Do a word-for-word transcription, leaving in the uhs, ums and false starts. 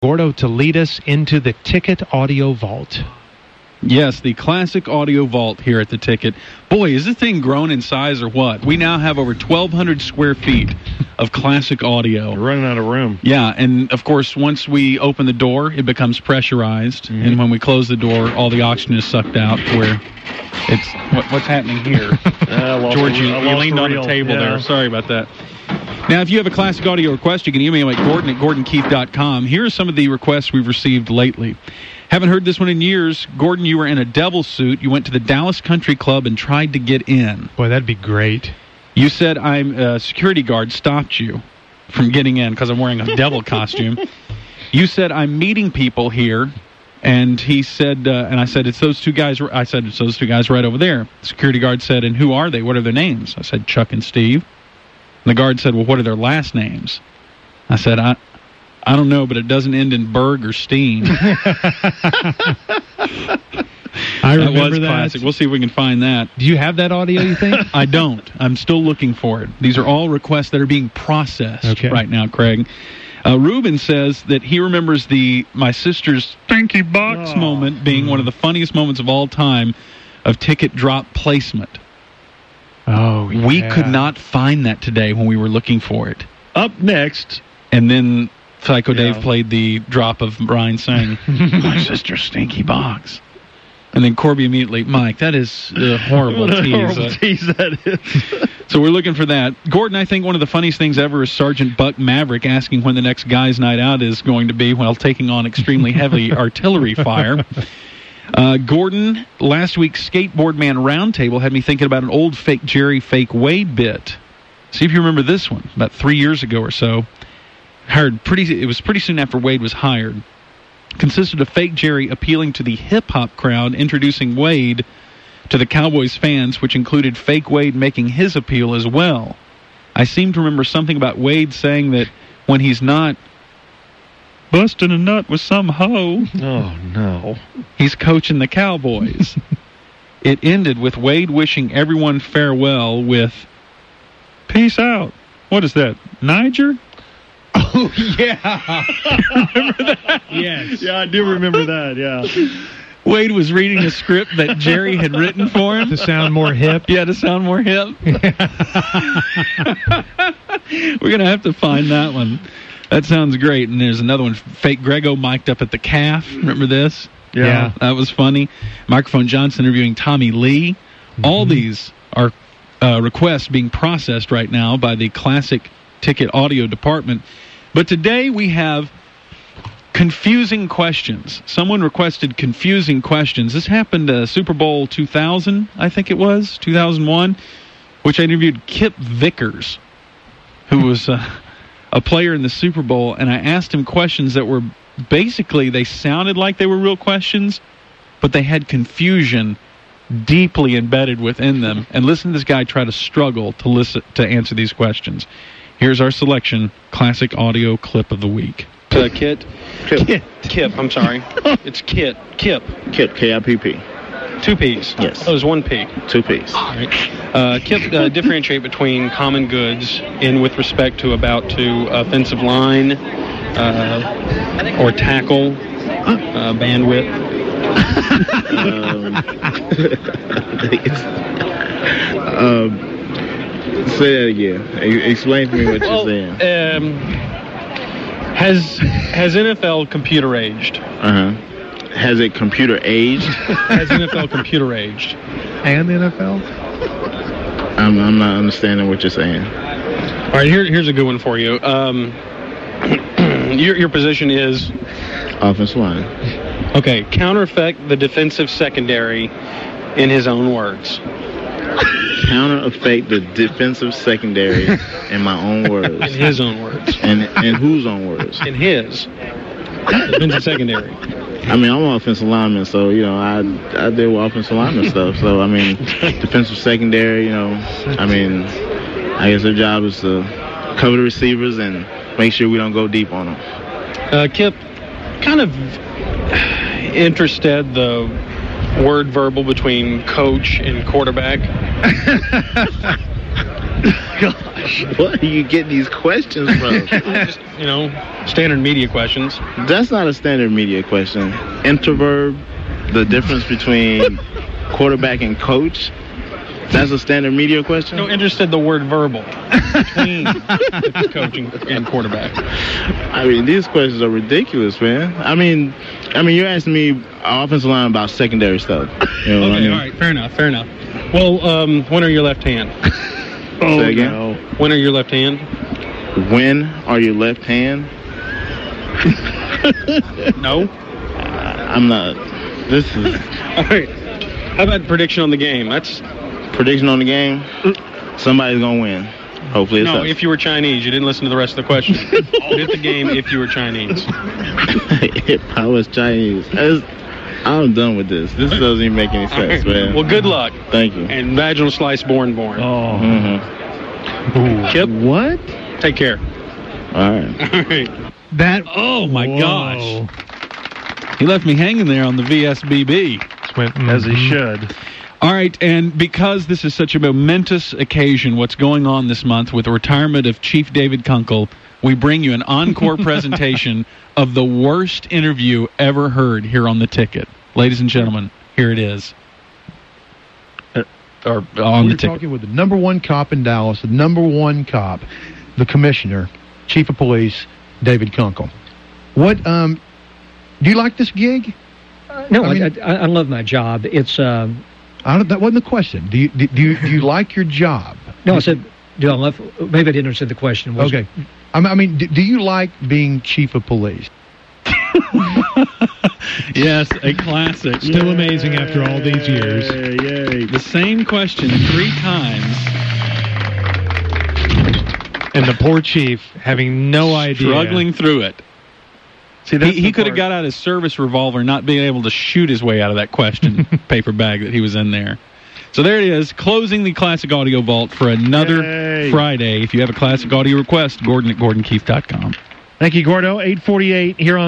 Gordo to lead us into the Ticket Audio Vault. Yes, the classic audio vault here at the Ticket. Boy, is this thing grown in size or what? We now have over twelve hundred square feet of classic audio. You're running out of room. Yeah, and of course, once we open the door, it becomes pressurized. Mm-hmm. And when we close the door, all the oxygen is sucked out where it's... What, what's happening here? uh, George, you, you leaned the on the table yeah. there. Sorry about that. Now, if you have a classic audio request, you can email at Gordon at Gordon Keith dot com. Here are some of the requests we've received lately. Haven't heard this one in years. Gordon, you were in a devil suit. You went to the Dallas Country Club and tried to get in. Boy, that'd be great. You said I'm a security guard stopped you from getting in because I'm wearing a devil costume. You said I'm meeting people here, and he said, uh, and I said, it's those two guys. I said, it's those two guys right over there. The security guard said, and who are they? What are their names? I said, Chuck and Steve. And the guard said, well, what are their last names? I said, I... I don't know, but it doesn't end in Berg or Steen. I remember that was that. classic. We'll see if we can find that. Do you have that audio, you think? I don't. I'm still looking for it. These are all requests that are being processed okay. right now, Craig. Uh, Ruben says that he remembers the my sister's stinky box oh. moment being mm. one of the funniest moments of all time of ticket drop placement. Oh, yeah. We could not find that today when we were looking for it. Up next. And then... Psycho yeah. Dave played the drop of Brian saying, my sister's stinky box. And then Corby immediately, Mike, that is a horrible what a tease. horrible tease that is. So we're looking for that. Gordon, I think one of the funniest things ever is Sergeant Buck Maverick asking when the next guy's night out is going to be while taking on extremely heavy artillery fire. Uh, Gordon, last week's Skateboard Man Roundtable had me thinking about an old Fake Jerry, Fake Wade bit. See if you remember this one, about three years ago or so. Hired pretty. It was pretty soon after Wade was hired. Consisted of Fake Jerry appealing to the hip-hop crowd, introducing Wade to the Cowboys fans, which included Fake Wade making his appeal as well. I seem to remember something about Wade saying that when he's not busting a nut with some hoe, oh no, he's coaching the Cowboys. It ended with Wade wishing everyone farewell with, peace out. What is that, Niger? Oh, yeah. Remember that? Yes. Yeah, I do remember that, yeah. Wade was reading a script that Jerry had written for him. To sound more hip? Yeah, to sound more hip. We're going to have to find that one. That sounds great. And there's another one, Fake Grego mic'd up at the calf. Remember this? Yeah. yeah. That was funny. Microphone Johnson interviewing Tommy Lee. Mm-hmm. All these are uh, requests being processed right now by the Classic Ticket Audio Department. But today we have confusing questions. Someone requested confusing questions. This happened uh, Super Bowl two thousand, I think it was, two thousand one, which I interviewed Kip Vickers, who was uh, a player in the Super Bowl, and I asked him questions that were basically, they sounded like they were real questions, but they had confusion deeply embedded within them. And listen to this guy try to struggle to listen to answer these questions. Here's our selection, classic audio clip of the week. Uh, Kit. Kip. Kit. Kip, I'm sorry. It's Kit. Kip. Kip, K I P P. Two P's. Yes. Oh, there's one P. Two P's. All right. Uh, Kip, uh, differentiate between common goods in with respect to about to offensive line uh, or tackle, uh, bandwidth. um, um, say that again. Explain to me what well, you're saying. Um, has has N F L computer aged? Uh huh. Has it computer aged? Has N F L computer aged? And N F L? I'm I'm not understanding what you're saying. All right, here here's a good one for you. Um, your your position is offensive line. Okay, counter-effect the defensive secondary in his own words. Counter-effect the defensive secondary in my own words. In his own words. And in whose own words? In his. Defensive secondary. I mean, I'm an offensive lineman, so, you know, I I deal with offensive lineman stuff. So, I mean, defensive secondary, you know, I mean, I guess their job is to cover the receivers and make sure we don't go deep on them. Uh, Kip, kind of interested the word verbal between coach and quarterback. Gosh, what are you getting these questions from? Just, you know, standard media questions. That's not a standard media question. Interverb, the difference between quarterback and coach. That's a standard media question? No, interested the word verbal between the coach and, and quarterback. I mean, these questions are ridiculous, man. I mean, I mean, you're asking me offensive line about secondary stuff. You know Okay, what I mean? all right, fair enough, fair enough. Well, um, when are your left hand? Oh, Say again? no. When are your left hand? When are your left hand? No? I'm not. This is All right. How about prediction on the game? That's prediction on the game. Somebody's going to win. Hopefully it's no, us. if you were Chinese. You didn't listen to the rest of the question. Predict the game if you were Chinese. If I was Chinese. That's- I'm done with this. This doesn't even make any All right. sense, man. Well, good luck. Thank you. And vaginal slice born born. Oh. Mm-hmm. Kip, What? take care. All right. All right. That, oh my Whoa. gosh. He left me hanging there on the V S B B. Went, As he mhm. should. All right, and because this is such a momentous occasion, what's going on this month with the retirement of Chief David Kunkel, we bring you an encore presentation of the worst interview ever heard here on The Ticket. Ladies and gentlemen, here it is. Uh, or on We're The Ticket. talking with the number one cop in Dallas, the number one cop, the commissioner, chief of police, David Kunkel. What, um, do you like this gig? No, I I, mean- I, I love my job. It's um, I don't, that wasn't the question. Do you, do, do you, do you like your job? no. I said, do I love? Maybe I didn't understand the question. Was Okay. I mean, I mean do, do you like being chief of police? Yes, a classic. Still amazing after all these years. Yay, yay. The same question three times. And the poor chief having no idea. Struggling through it. See, that's He, he the could have part. got out his service revolver, not being able to shoot his way out of that question paper bag that he was in there. So there it is, closing the Classic Audio Vault for another Yay. Friday. If you have a classic audio request, Gordon at Gordon Keith dot com. Thank you, Gordo. eight forty-eight here on